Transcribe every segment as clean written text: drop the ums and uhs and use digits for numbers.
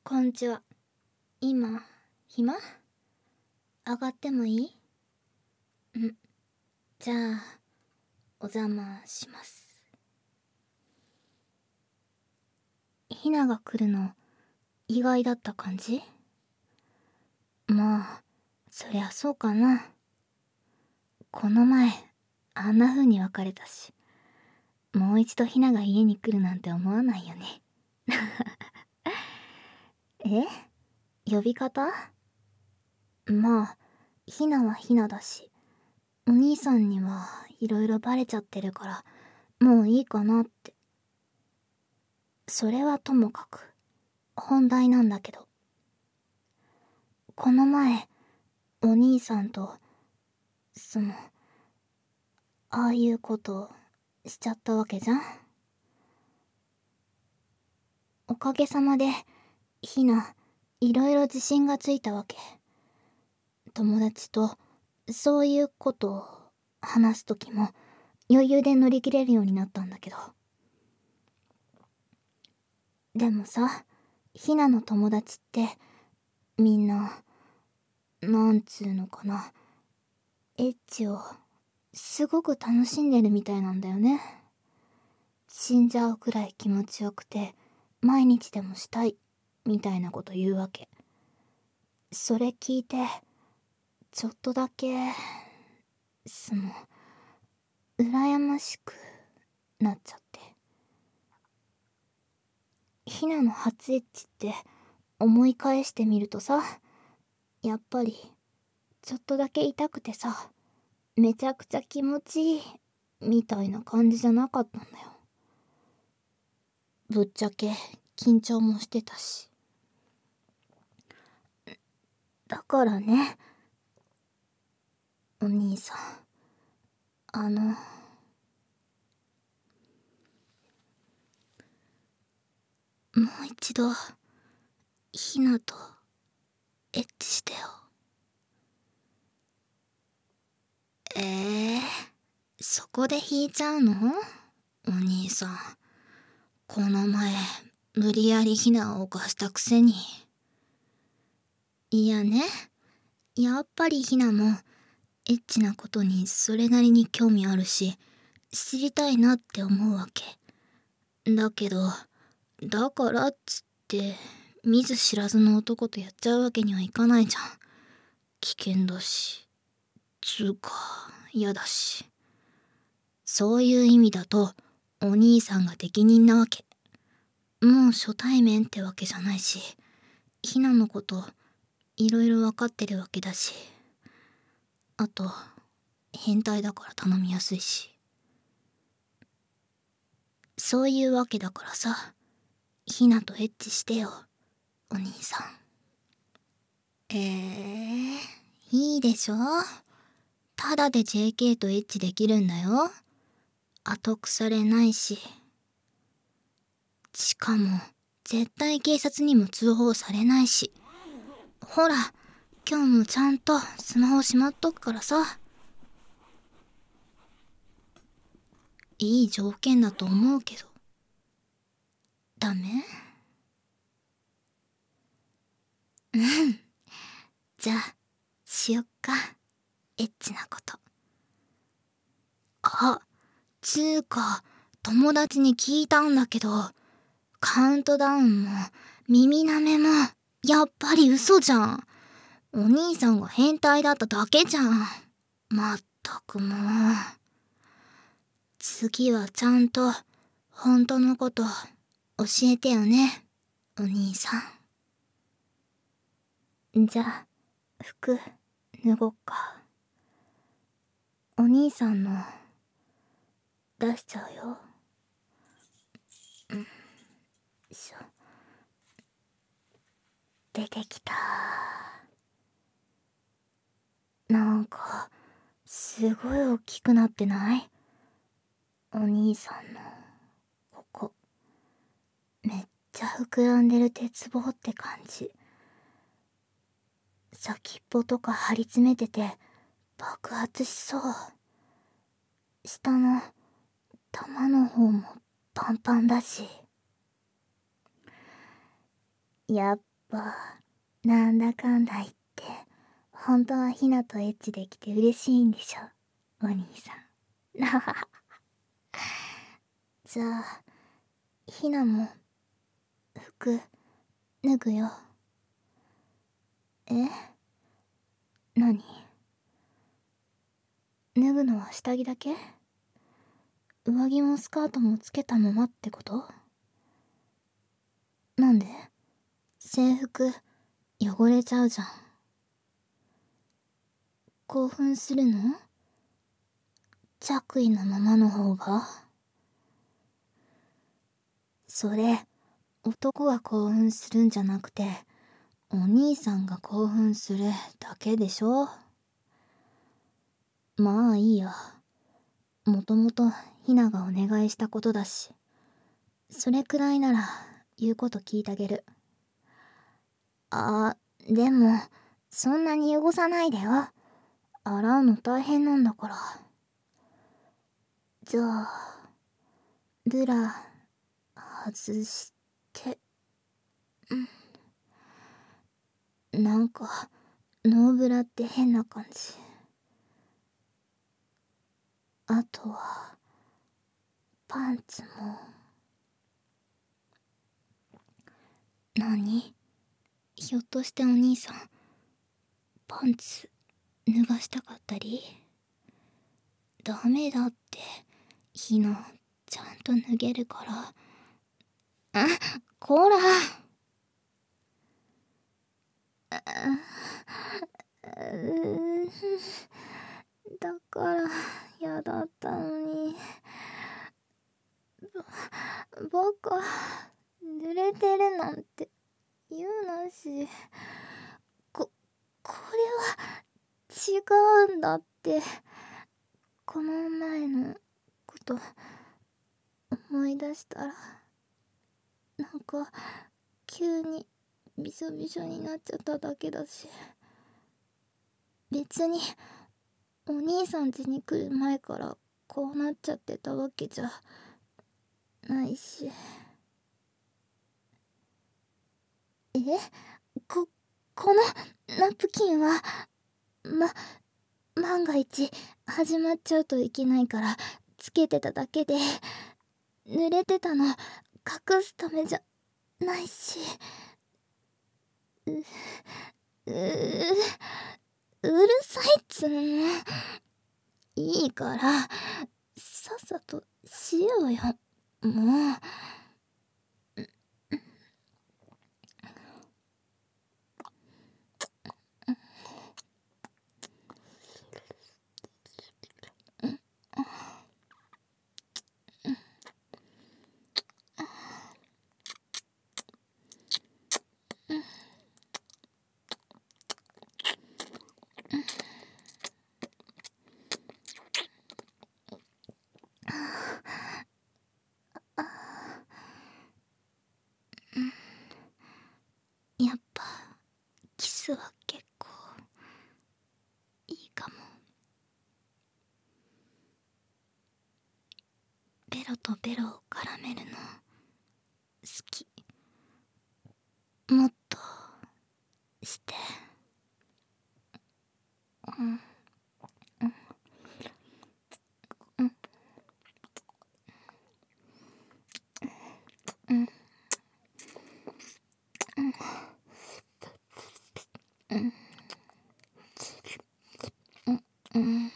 こんちは。今、暇？上がってもいい？じゃあ、お邪魔します。ひなが来るの、意外だった感じ？まあ、そりゃそうかな。この前、あんな風に別れたし、もう一度ひなが家に来るなんて思わないよね。え？呼び方？まあ、ひなはひなだし、お兄さんにはいろいろバレちゃってるから、もういいかなって。それはともかく、本題なんだけど。この前、お兄さんと、ああいうことしちゃったわけじゃん。おかげさまで、ひな、いろいろ自信がついたわけ。友達と、そういうことを話すときも、余裕で乗り切れるようになったんだけど。でもさ、ひなの友達って、みんな、なんつうのかな、エッチを、すごく楽しんでるみたいなんだよね。死んじゃうくらい気持ちよくて、毎日でもしたい、みたいなこと言うわけ。それ聞いて、ちょっとだけ、羨ましくなっちゃって。ひなの初エッチって思い返してみるとさ、やっぱり、ちょっとだけ痛くてさ、めちゃくちゃ気持ちいい、みたいな感じじゃなかったんだよ。ぶっちゃけ、緊張もしてたし。だからね、お兄さん、もう一度、ひなと、エッチしてよ。そこで引いちゃうの？お兄さん。この前、無理やりひなを犯したくせに。いやね、やっぱりひなも、エッチなことにそれなりに興味あるし、知りたいなって思うわけ。だけど、だからっつって、見ず知らずの男とやっちゃうわけにはいかないじゃん。危険だし、つうか、嫌だし。そういう意味だと、お兄さんが適任なわけ。もう初対面ってわけじゃないし、ひなのこと、いろいろわかってるわけだし。あと、変態だから頼みやすいし。そういうわけだからさ、ひなとエッチしてよ、お兄さん。いいでしょ？ただで JK とエッチできるんだよ。後腐れないし。しかも、絶対警察にも通報されないし。ほら、今日もちゃんとスマホしまっとくからさ。いい条件だと思うけど。ダメ？うん。じゃあ、しよっか。エッチなこと。あ、つーか、友達に聞いたんだけど、カウントダウンも、耳なめも、やっぱり嘘じゃん。お兄さんが変態だっただけじゃん。まったくもう。次はちゃんと、本当のこと、教えてよね、お兄さん。じゃあ、服、脱ごっか。お兄さんの、出しちゃうよ。よいしょ。出てきた。なんか、すごい大きくなってない？お兄さんの、ここ。めっちゃ膨らんでる鉄棒って感じ。先っぽとか張り詰めてて、爆発しそう。下の、玉の方もパンパンだし。やっぱなんだかんだ言って本当はひなとエッチできて嬉しいんでしょ、お兄さん。なはは。じゃあひなも服脱ぐよ。え、何？脱ぐのは下着だけ？上着もスカートもつけたままってこと？なんで？制服汚れちゃうじゃん。興奮するの？着衣のままの方が？それ男が興奮するんじゃなくてお兄さんが興奮するだけでしょ。まあいいや、もともとひながお願いしたことだし、それくらいなら言うこと聞いてあげる。でもそんなに汚さないでよ。洗うの大変なんだから。じゃあブラ外して。なんかノーブラって変な感じ。あとはパンツも。何？ひょっとしてお兄さんパンツ脱がしたかったり？ダメだって、ひなちゃんと脱げるから。あ、こら。だからやだったのに。バカ、濡れてるなんて言うなし。これは違うんだって。この前のこと思い出したらなんか急にびしょびしょになっちゃっただけだし、別にお兄さん家に来る前からこうなっちゃってたわけじゃないし。え、ここのナプキンは万が一始まっちゃうといけないからつけてただけで、濡れてたの隠すためじゃないし。うううるさいっつうの。いいからさっさとしようよ、もう。やっぱキスは結構いいかも。ベロとベロを絡めるの好き。もっとして。うんうんうんうんうん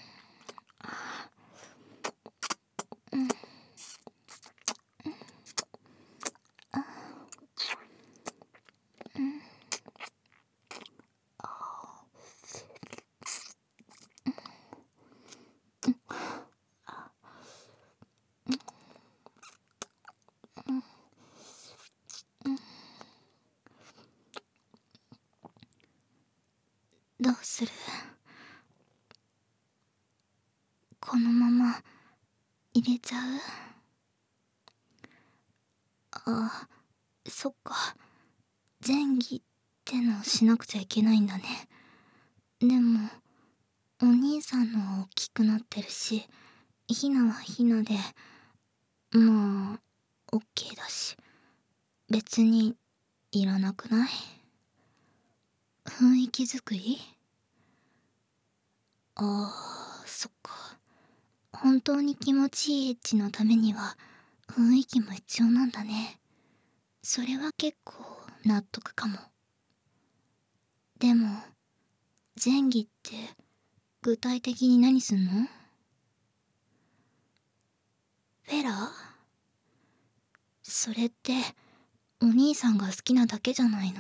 どうする？このまま入れちゃう？あ、そっか、前儀ってのをしなくちゃいけないんだね。でもお兄さんのは大きくなってるし、ひなはひなでまあオッケーだし、別にいらなくない？ 雰囲気作り？ああ、そっか。本当に気持ちいいエッチのためには雰囲気も必要なんだね。それは結構納得かも。でも前儀って具体的に何すんの？フェラー？それってお兄さんが好きなだけじゃないの？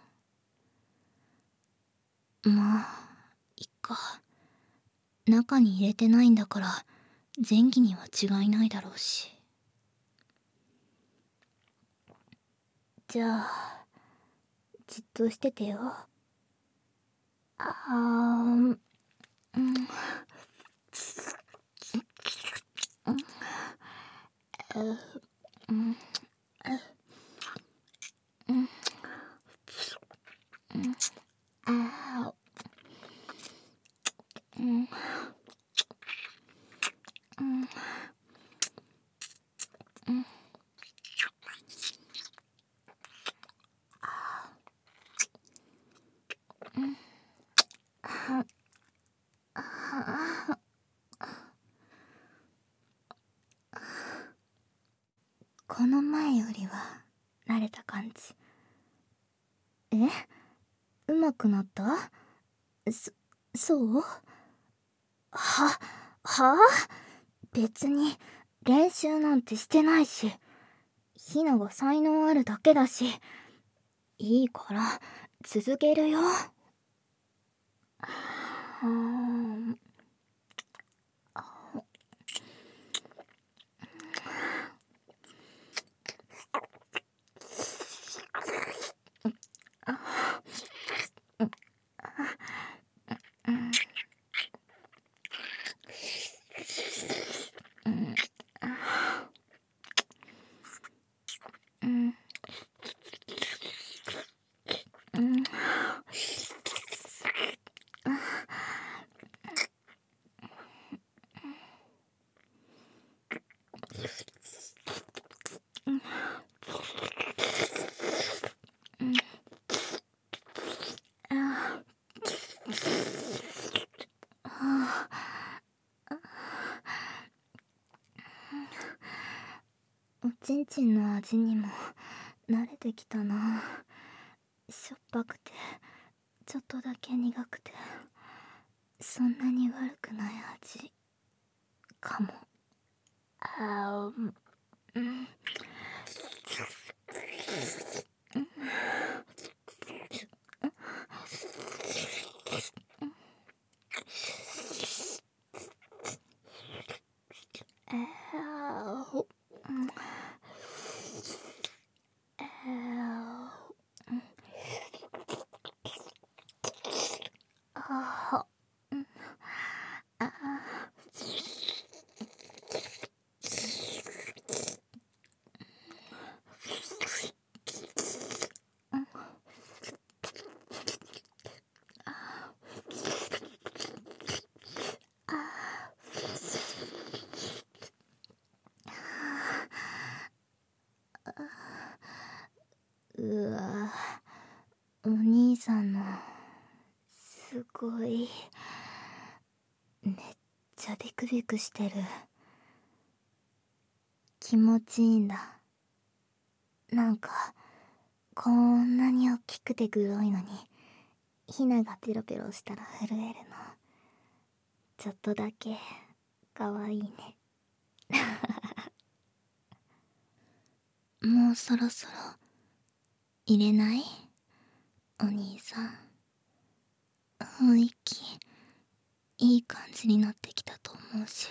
まあいっか。中に入れてないんだから前儀には違いないだろうし。じゃあじっとしててよ。うん。この前よりは慣れた感じ。え？上手くなった？そうはあ？別に練習なんてしてないし、ひなが才能あるだけだし、いいから続けるよ。おちんちんの味にも慣れてきたな。しょっぱくてちょっとだけ苦くて、そんなに悪くない味かも。うわ、お兄さんのすごいめっちゃビクビクしてる。気持ちいいんだ。なんかこんなに大きくてグロいのにヒナがペロペロしたら震えるの、ちょっとだけかわいいね。もうそろそろ入れない？お兄さん、雰囲気いい感じになってきたと思うし。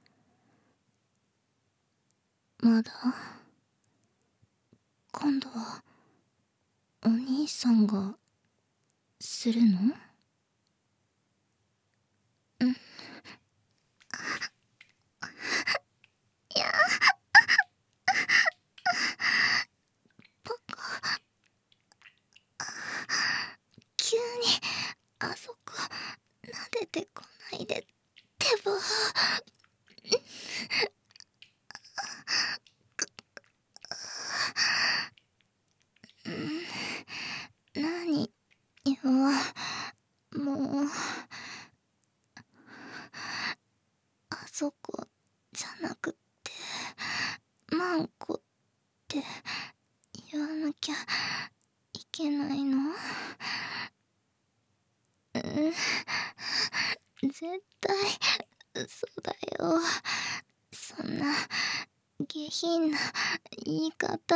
まだ？今度はお兄さんがするの？うん。いや、バカ。急にあそこ撫でてこないでってば。何よ、 きゃいけないの？絶対嘘だよ。そんな下品な言い方。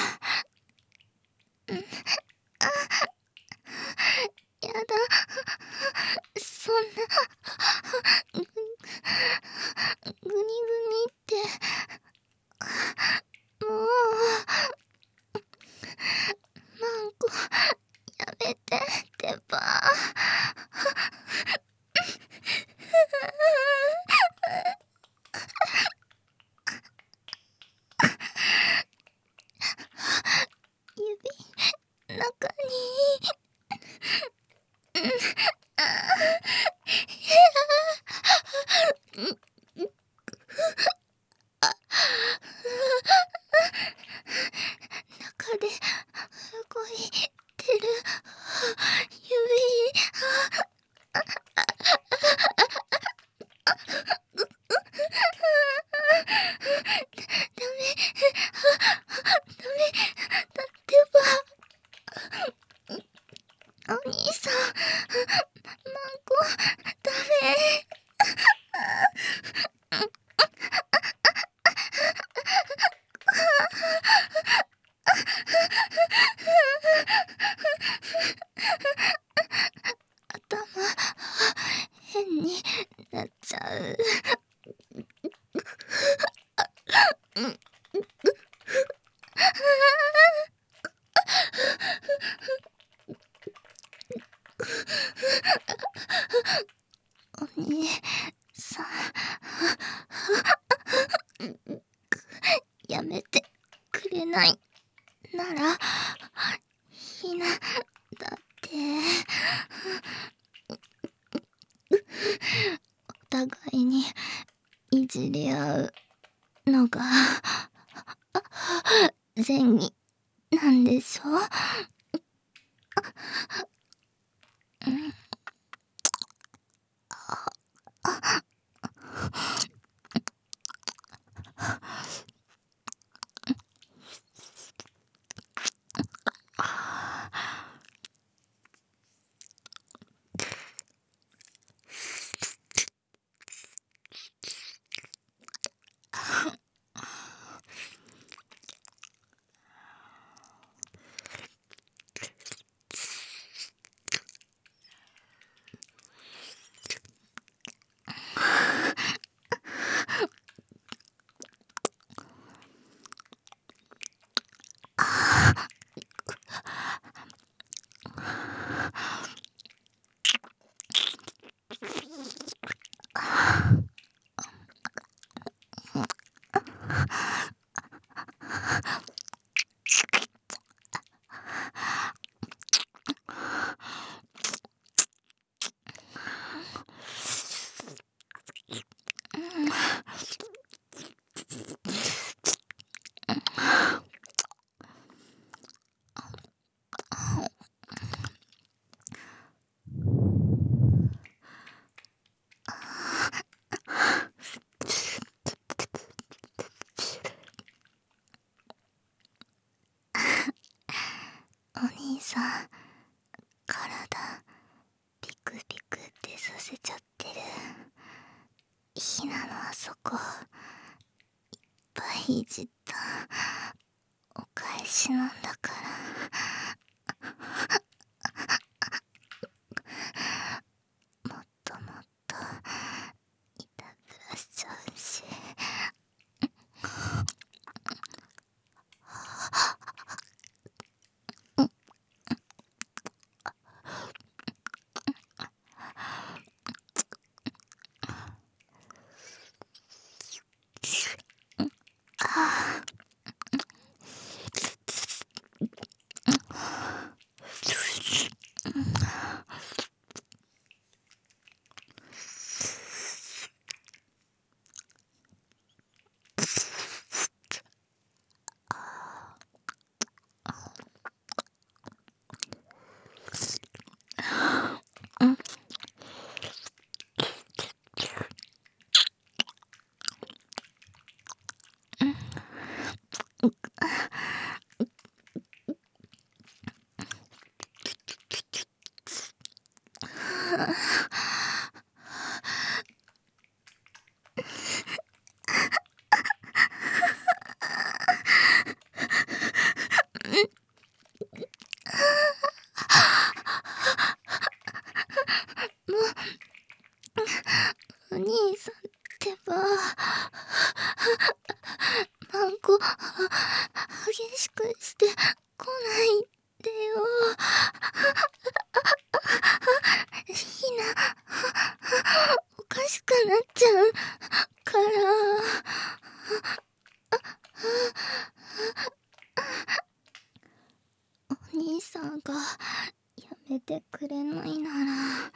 やだ、そんなグニグニってもうマンコやめてってば。指中に中で動いてる指。ダメだってば。お兄さん、マンコダメ。頭変になっちゃう。お兄さん、やめてくれないならひなだってお互いにいじり合うのが善意なんでしょ？お兄さん、体ピクピクってさせちゃってる。ひなのあそこいっぱいいじったお返しなんだから。もっともっといたずらしちゃうし。 お兄さんってば、マンコ激しくしてこないでよ。ひな、おかしくなっちゃうから。お兄さんがやめてくれないなら、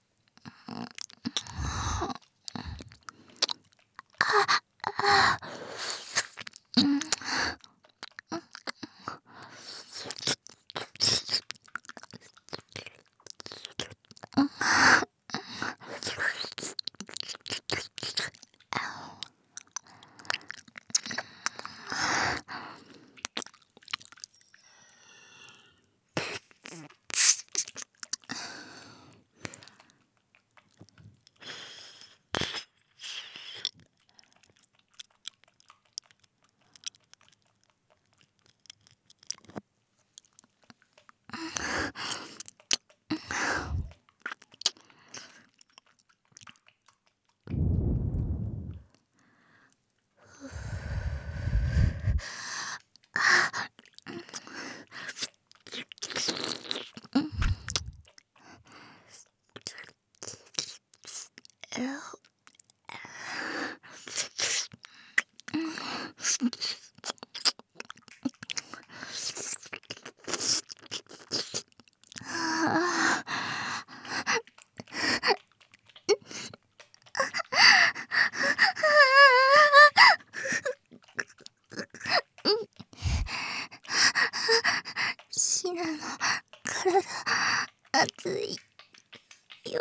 ひなの体熱いよ。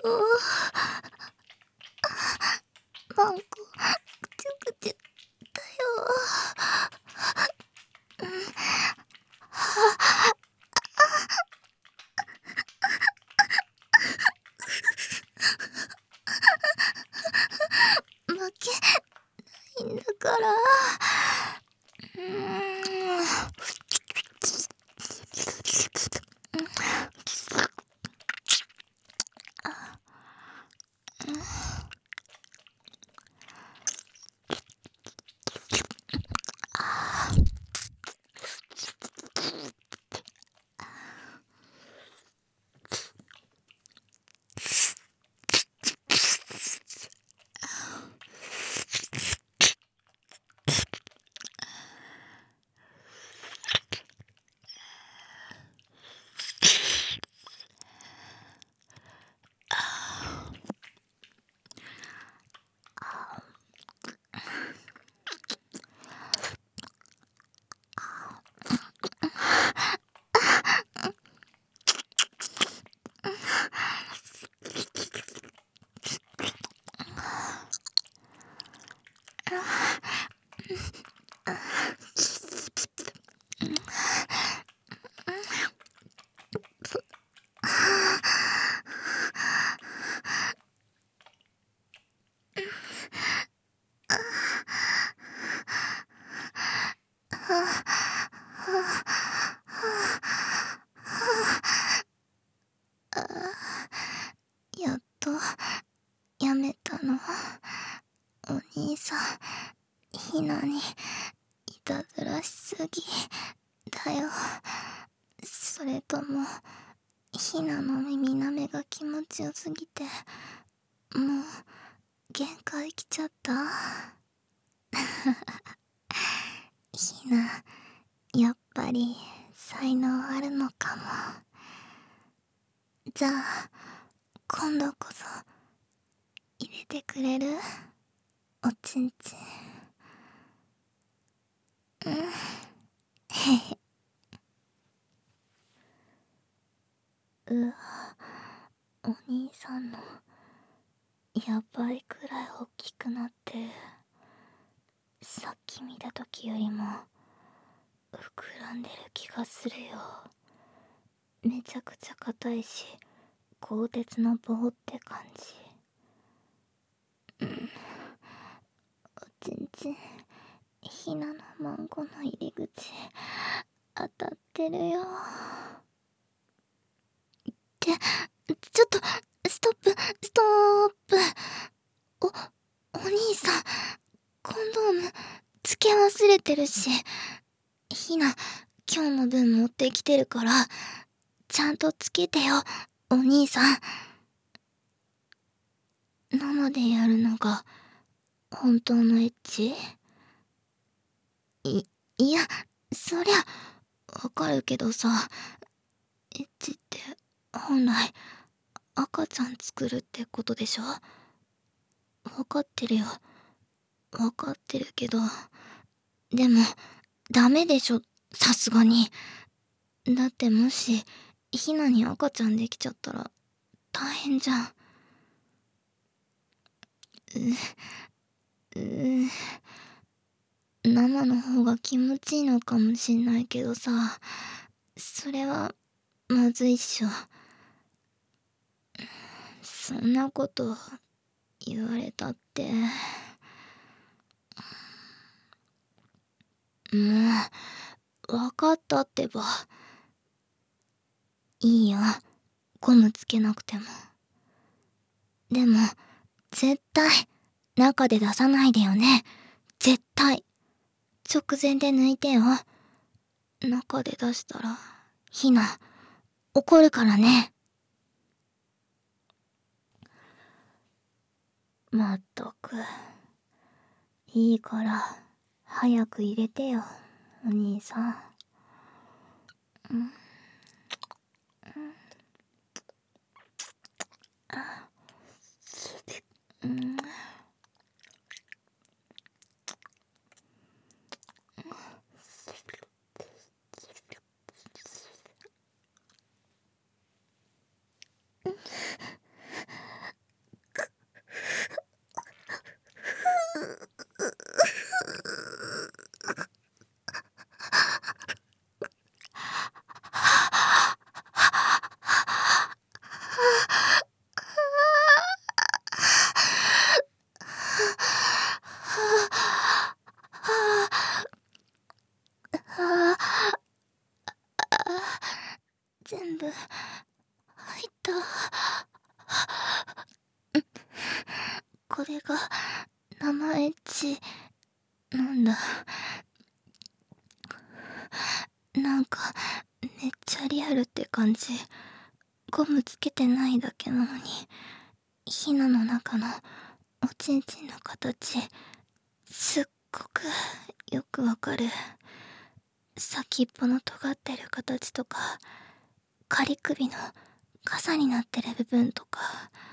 マンコぐちゅぐちゅだよ。負けないんだから。やっとやめたの？お兄さん、ひなにいたずらしすぎだよ。それともひなの耳なめが気持ちよすぎてもう限界来ちゃった？ひな、やっぱり才能あるのかも。じゃあ今度こそ入れてくれる？おちんちん。うん。へへ。うわ、お兄さんのやばいくらい大きくなってさっき見た時よりも膨らんでる気がするよ。めちゃくちゃ硬いし鋼鉄の棒って感じ。おちんちん、ひなのマンゴの入り口当たってるよ。ちょっと、ストップ、ストップ。お兄さん、コンドーム、つけ忘れてるし。ひな、今日の分持ってきてるから、ちゃんとつけてよ、お兄さん。生でやるのが、本当のエッチ？いや、そりゃ、わかるけどさ、エッチって本来赤ちゃん作るってことでしょ？わかってるよ。わかってるけど、でもダメでしょ、さすがに。だってもしひなに赤ちゃんできちゃったら大変じゃん。生の方が気持ちいいのかもしんないけどさ、それはまずいっしょ。そんなこと言われたって。もうわかったってば。いいよ、ゴムつけなくても。でも絶対中で出さないでよね。絶対直前で抜いてよ。中で出したらひな怒るからね。まったく、いいから早く入れてよ、お兄さん。全部入った。これが生エッチなんだ。なんかめっちゃリアルって感じ。ゴムつけてないだけなのにひなの中のおちんちんの形すっごくよくわかる。先っぽの尖ってる形とか、仮首の傘になってる部分とか。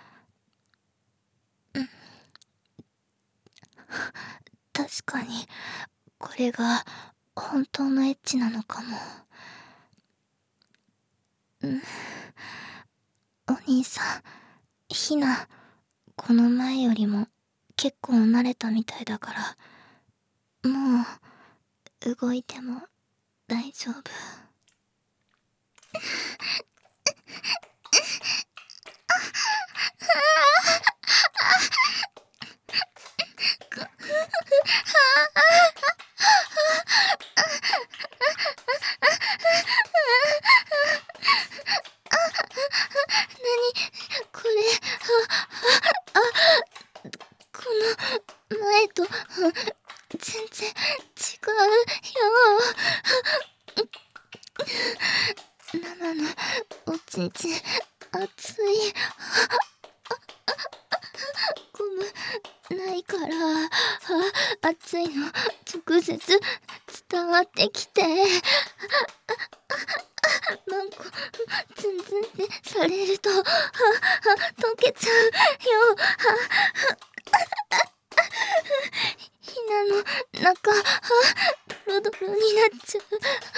確かにこれが本当のエッチなのかも。お兄さん、ひなこの前よりも結構慣れたみたいだから、もう動いても大丈夫。これ、この前と全然違うよ。生のおちんちん熱い。ゴムないから熱いの直接伝わってきて、なんかツンツンってされると溶けちゃうよ。ひなの中ドロドロになっちゃう。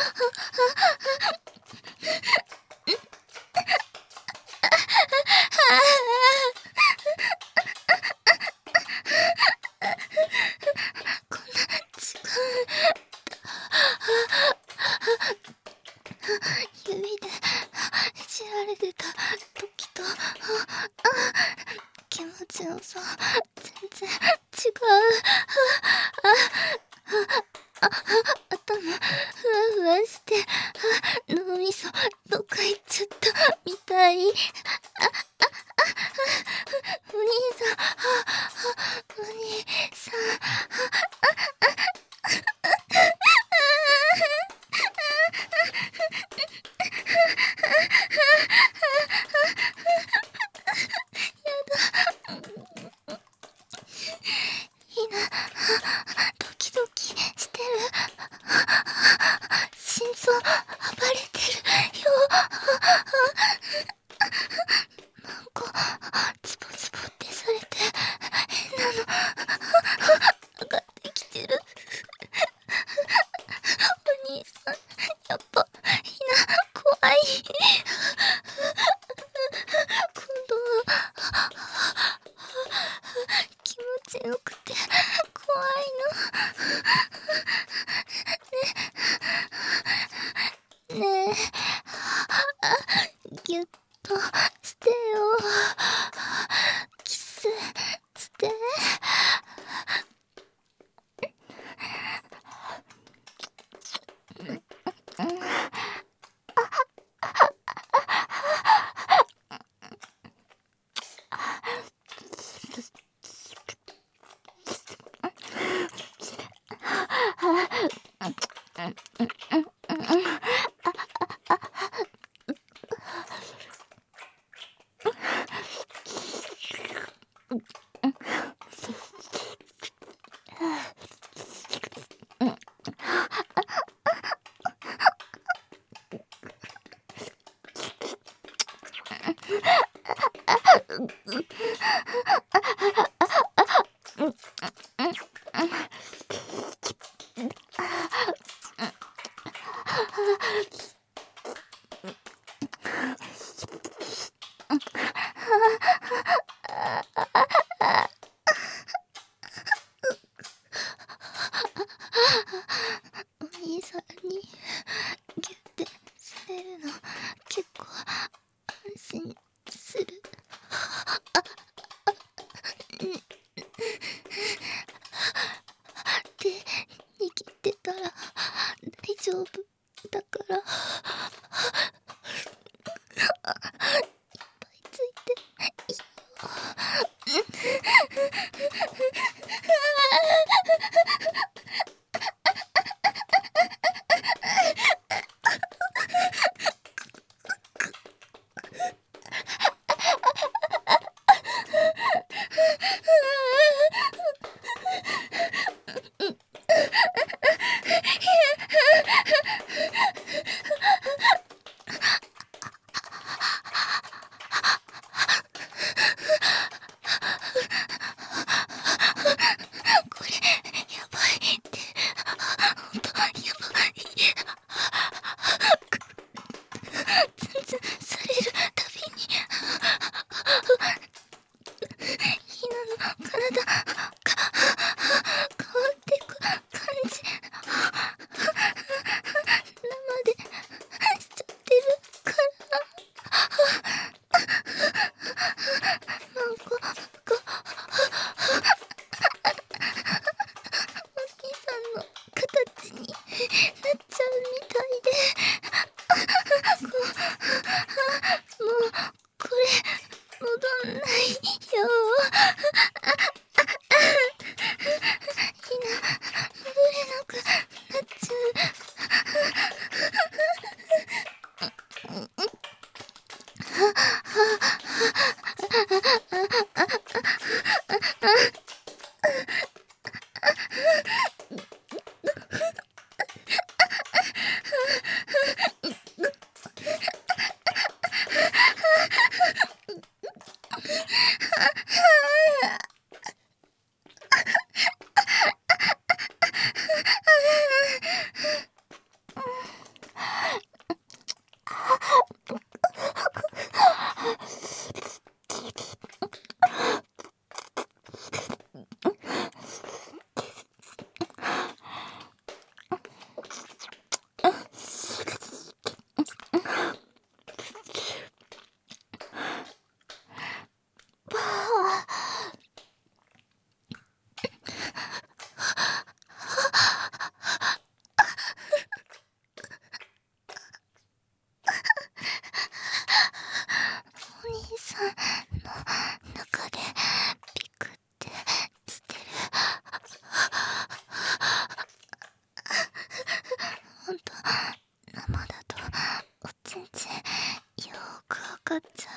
こんな違う。指でいじられてた時と気持ちの差全然違う。頭脳みそどっか行っちゃったみたい。お兄さん、お兄さん。ひな、ドキドキしてる。心臓暴れてるよ。なんかズボズボってされて変なの上がってきてる。お兄さん、やっぱひな怖い。今度は気持ちよくて怖いの。ねえ、ギュッとしてよ。キスして。お兄さんにギュッてされるの結構安心する。手握ってたら大丈夫だから。いっぱいついていいよ。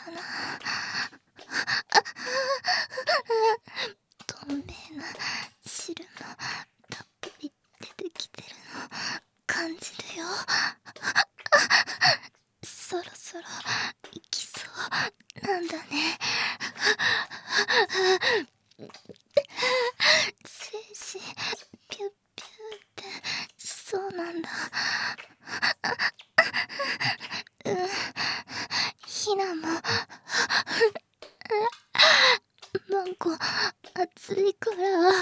な。透明な汁もたっぷり出てきてるの感じるよ。そろそろ行きそうなんだね。精子ピュッピュってしそうなんだ。ひなもなんか暑いから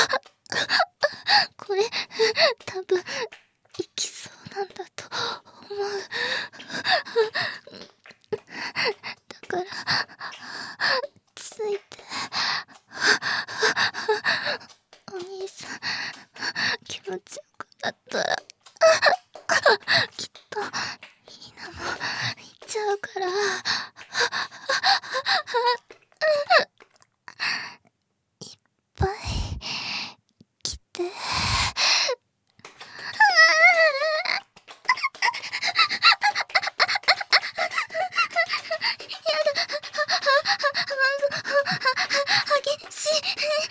これ多分行きそうなんだと思う。だからついてお兄さん気持ちよくなったらきっとひなも行っちゃうから。いっぱい来て。激しい。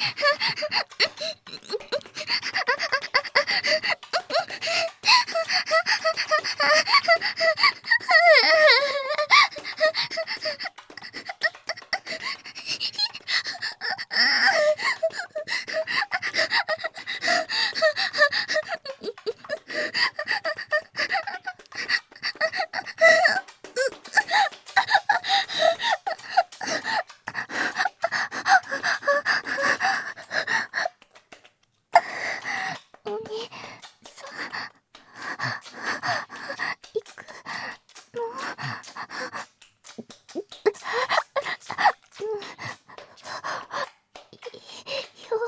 お兄さん行くの？いいよ。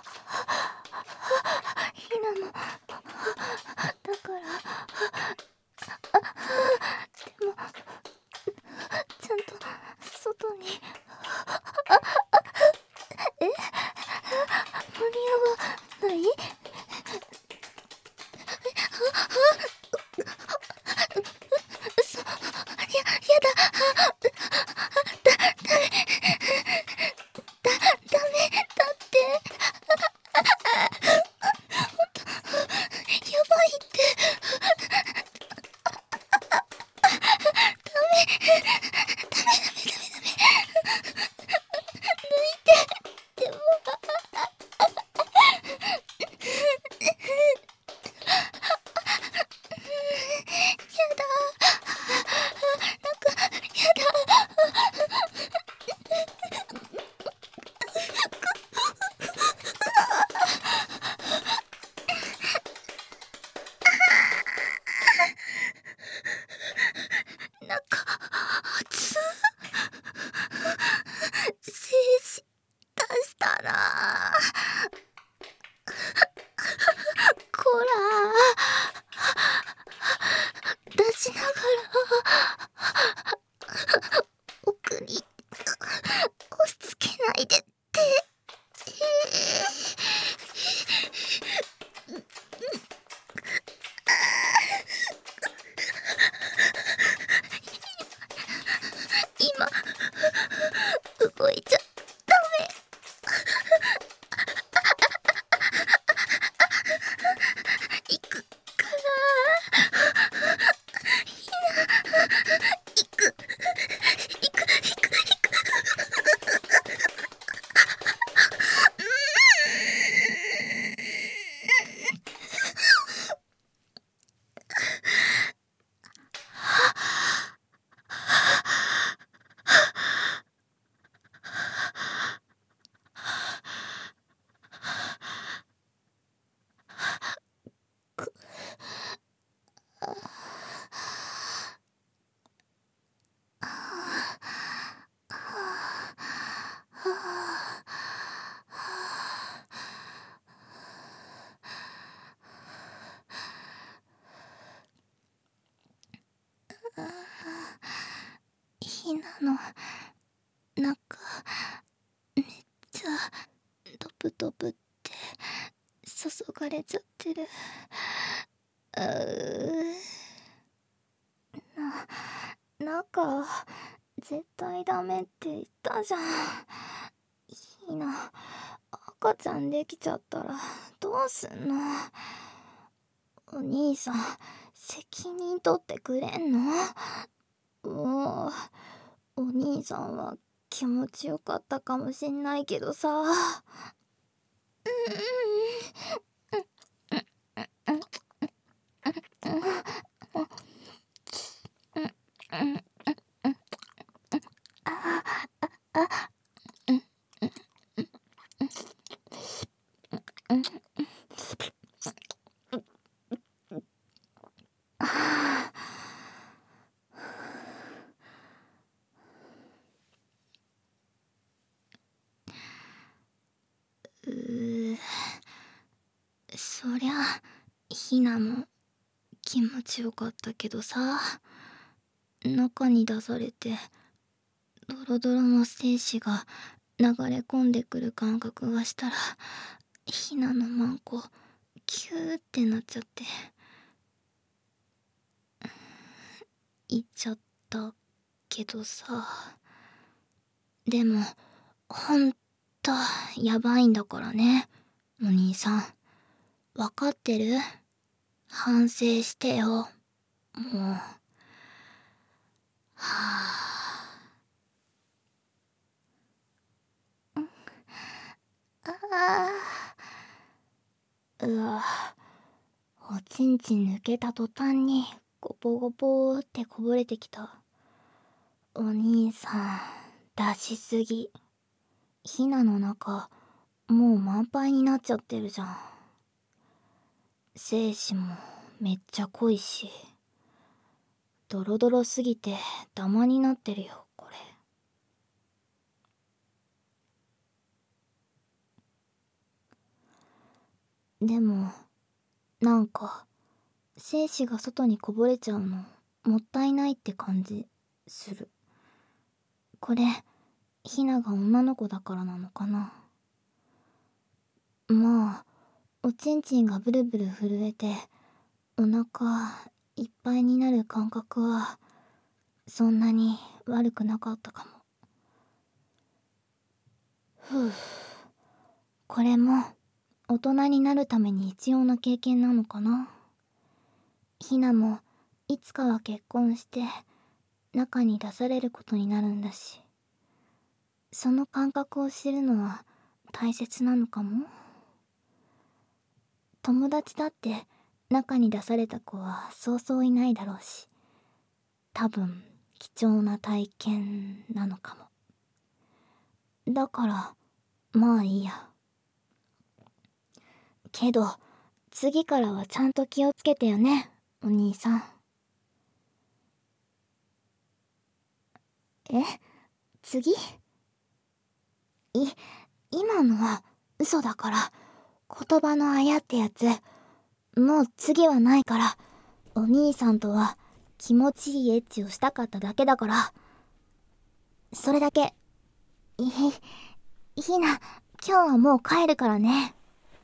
ひなもだから。でもちゃんと外に間に合わない？嘘。やだ。ダメだって。やばいって。でもやだ。なんかやだ。なんか熱精子出したな。こら出しながら奥に押し付けないでって。今動いちゃダメ。行くから行く。ひなの中めっちゃドブドブって注がれちゃってる。中絶対ダメって言ったじゃん。ひな、赤ちゃんできちゃったらどうすんの？お兄さん、責任取ってくれんの？もう、お兄さんは気持ちよかったかもしんないけどさ。そりゃひなも気持ちよかったけどさ、中に出されてドロドロの精子が流れ込んでくる感覚がしたら、ひなのマンコキューってなっちゃって行っちゃったけどさ。でもほんとやばいんだからね、お兄さん。わかってる？反省してよ、もう。はあ。うわ、おちんちん抜けた途端にゴポゴポってこぼれてきた。お兄さん出しすぎ。ひなの中もう満杯になっちゃってるじゃん。精子もめっちゃ濃いし、ドロドロすぎてダマになってるよこれ。でもなんか精子が外にこぼれちゃうのもったいないって感じする。これひなが女の子だからなのかな。まあおちんちんがブルブル震えてお腹いっぱいになる感覚はそんなに悪くなかったかも。ふう、これも大人になるために必要な経験なのかな。ひなもいつかは結婚して中に出されることになるんだし、その感覚を知るのは大切なのかも。友達だって中に出された子はそうそういないだろうし、多分貴重な体験なのかも。だからまあいいや。けど次からはちゃんと気をつけてよね、お兄さん。え、次？今のは嘘だから、言葉のあやってやつ。もう次はないから、お兄さんとは気持ちいいエッチをしたかっただけだから。それだけ。ひな、今日はもう帰るからね。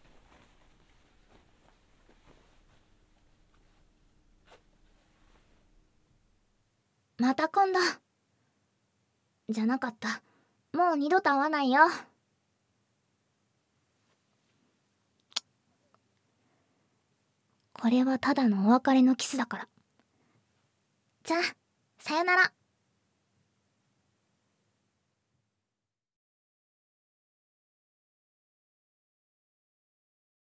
また今度。じゃなかった。もう二度と会わないよ。これはただのお別れのキスだから。じゃあ、さよなら。